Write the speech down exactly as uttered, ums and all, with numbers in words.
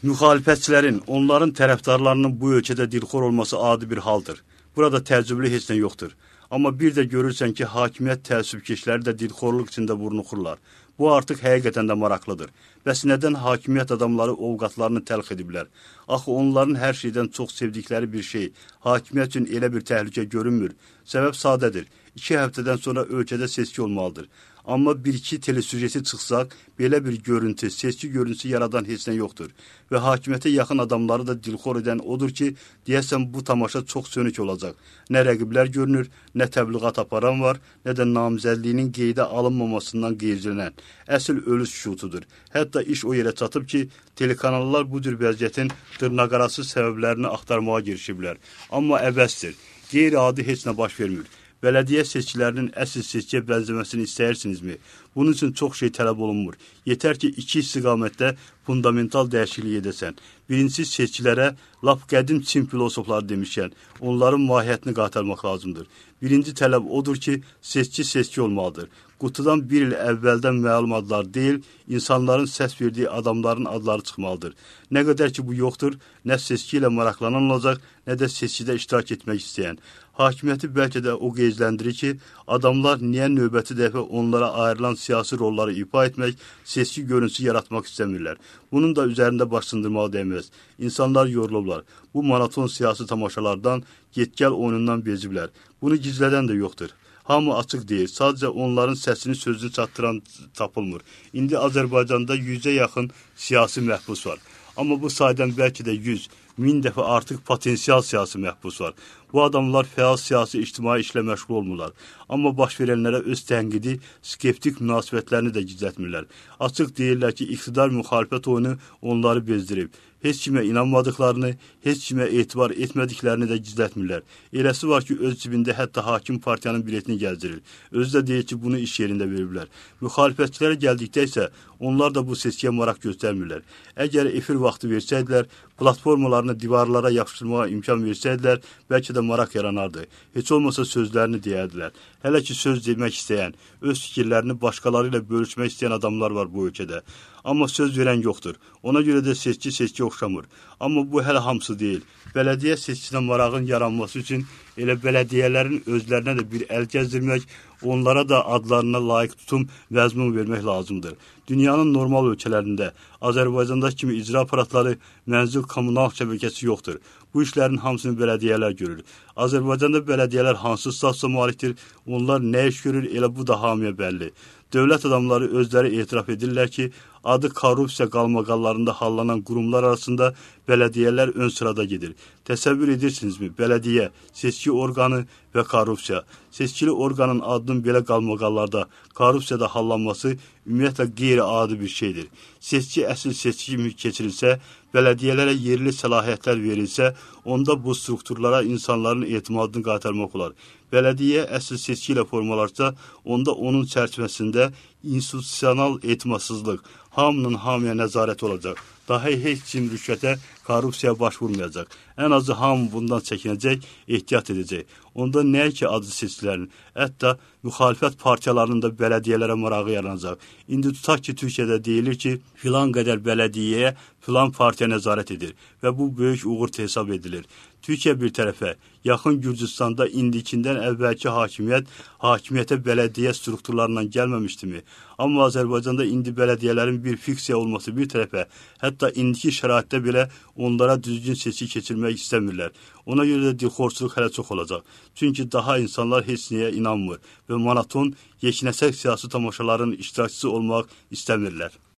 Müxalifətçilərin, onların tərəfdarlarının bu ölkədə dilxor olması adi bir haldır. Burada təəccüblü heç nə yoxdur. Amma bir də görürsən ki, hakimiyyət təəssübkeşləri də dilxorluq içində burnuxurlar. Bu artıq həqiqətən də maraqlıdır. Bəs nədən hakimiyyət adamları ovqatlarını təlx ediblər? Axı onların hər şeydən çox sevdikləri bir şey, hakimiyyət üçün elə bir təhlükə görünmür. Səbəb sadədir. İki həftədən sonra ölkədə seçki olmalıdır. Amma bir-iki telesüjeti çıxsaq, belə bir görüntü, seçki görüntüsü yaradan heç nə yoxdur. Və hakimiyyətə yaxın adamları da dilxor edən odur ki, deyəsən bu tamaşa çox sönük olacaq. Nə rəqiblər görünür, nə təbliğat aparan var, nə də namizədliyinin qeydə alınmamasından qeyrcələnən. Əsl ölüs şutudur. Hətta iş o yerə çatıb ki, telekanallar bu cür vəziyyətin dırnaqarası səbəblərini axtarmağa girişiblər. Amma əbəsdir. Qeyri-adi heç nə baş vermir. Bələdiyyə seçkilərinin əsl seçkiyə bənzəməsini istəyirsinizmi? Bunun üçün çox şey tələb olunmur. Yetər ki, iki istiqamətdə fundamental dəyişiklik edəsən. Birincisi seçkilərə lap qədim Çin filosofları demişkən, onların mahiyyətini qaytarmaq lazımdır. Birinci tələb odur ki, seçki seçki olmalıdır. Qutudan bir il əvvəldən məlum adlar deyil, insanların səs verdiyi adamların adları çıxmalıdır. Nə qədər ki, bu yoxdur, nə seçki ilə maraqlanan olacaq, nə də seçkidə iştirak etmək istəyən. Hakimiyyəti bəlkə də o qeyzləndirir ki, adamlar niyə növbəti dəfə onlara ayrılan siyasi rolları ifa etmək, seçki görüntüsü yaratmaq istəmirlər. Bunun da üzərində baş sındırmalı dəyməz. İnsanlar yorulublar. Bu monoton siyasi tamaşalardan, get-gəl oyunundan beziblər. Bunu gizlədən də yoxdur. Hamı açıq deyir, sadəcə onların səsini, sözünü çatdıran tapılmır. İndi Azərbaycanda yüzə yaxın siyasi məhbus var. Amma bu saydan bəlkə də yüz, min dəfə artıq potensial siyasi məhbus var. Bu adamlar fəal siyasi ictimai işlə məşğul olmurlar. Amma baş verənlərə öz tənqidi, skeptik münasibətlərini də gizlətmirlər. Açıq deyirlər ki, iqtidar müxalifət oyunu onları bezdirib. Heç kimə inanmadıqlarını, heç kimə etibar etmədiklərini də gizlətmirlər. Eləsi var ki, öz cibində hətta hakim partiyanın biletini gəzdirir. Özü də deyir ki, bunu iş yerində veriblər. Müxalifətçilərə gəldikdə isə onlar da bu seçkiyə maraq göstərmirlər. Əgər efir vaxtı versəydilər, platformalarını divarlara yapışdırmağa imkan versəydilər, bəlkə də maraq yaranardı. Heç olmasa sözlərini deyərdilər. Hələ ki söz demək istəyən, öz fikirlərini başqaları ilə bölüşmək istəyən adamlar var bu ölkədə. Amma söz verən yoxdur. Ona görə də seçki seçki oxşamır. Amma bu hələ hamısı deyil. Bələdiyyə seçkisinə marağın yaranması üçün elə bələdiyyələrin özlərinə də bir əl gəzdirmək, onlara da adlarına layiq tutum məzmun vermək lazımdır. Dünyanın normal ölkələrində, Azərbaycanda kimi icra aparatları, mənzil kommunal şəbəkəsi yoxdur. Bu işlərin hamısını bələdiyyələr görür. Azərbaycanda bələdiyyələr hansı statusa malikdir, onlar nə iş görür, elə bu da hamıya bəlli. Dövlət adamları özləri etiraf edirlər ki, adı korrupsiya qalmaqallarında hallanan qurumlar arasında bələdiyyələr ön sırada gedir. Təsəvvür edirsinizmi? Bələdiyyə, seçki orqanı və korrupsiya. Seçkili orqanın adının belə qalmaqallarda korrupsiyada hallanması ümumiyyətlə qeyri-adi bir şeydir. Seçki əsl seçki kimi keçirilsə, bələdiyyələrə yerli səlahiyyətlər verilsə, onda bu strukturlara insanların etimadını qaytarmaq olar. Bələdiyyə əsl seçki ilə formalarsa, onda onun çərçivəsində institusional etimadsızlıq, hamının hamıya nəzarət olacaq. Daha heç kim rüşvətə, korrupsiyaya başvurmayacaq. Ən azı hamı bundan çəkinəcək, ehtiyat edəcək. Onda nə ki adı seçkilərin, hətta müxalifət partiyalarının da bələdiyyələrə marağı yaranacaq. İndi tutaq ki, Türkiyədə deyilir ki, filan qədər bələdiyyəyə filan partiya nəzarət edir və bu böyük uğurt hesab edilir. Türkiyə bir tərəfə, yaxın Gürcüstanda indikindən əvvəlki hakimiyyət, hakimiyyətə bələdiyyə strukturlarından gəlməmişdimi? Amma Azərbaycanda indi bələdiyyələrin bir fiksiya olması bir tərəfə, hətta indiki şəraitdə belə onlara düzgün seçki keçirmək istəmirlər. Ona görə də dilxorçuluq hələ çox olacaq. Çünki daha insanlar heç nəyə inanmır və monoton, yeknəsək siyasi tamaşaların iştirakçısı olmaq istəmirlər.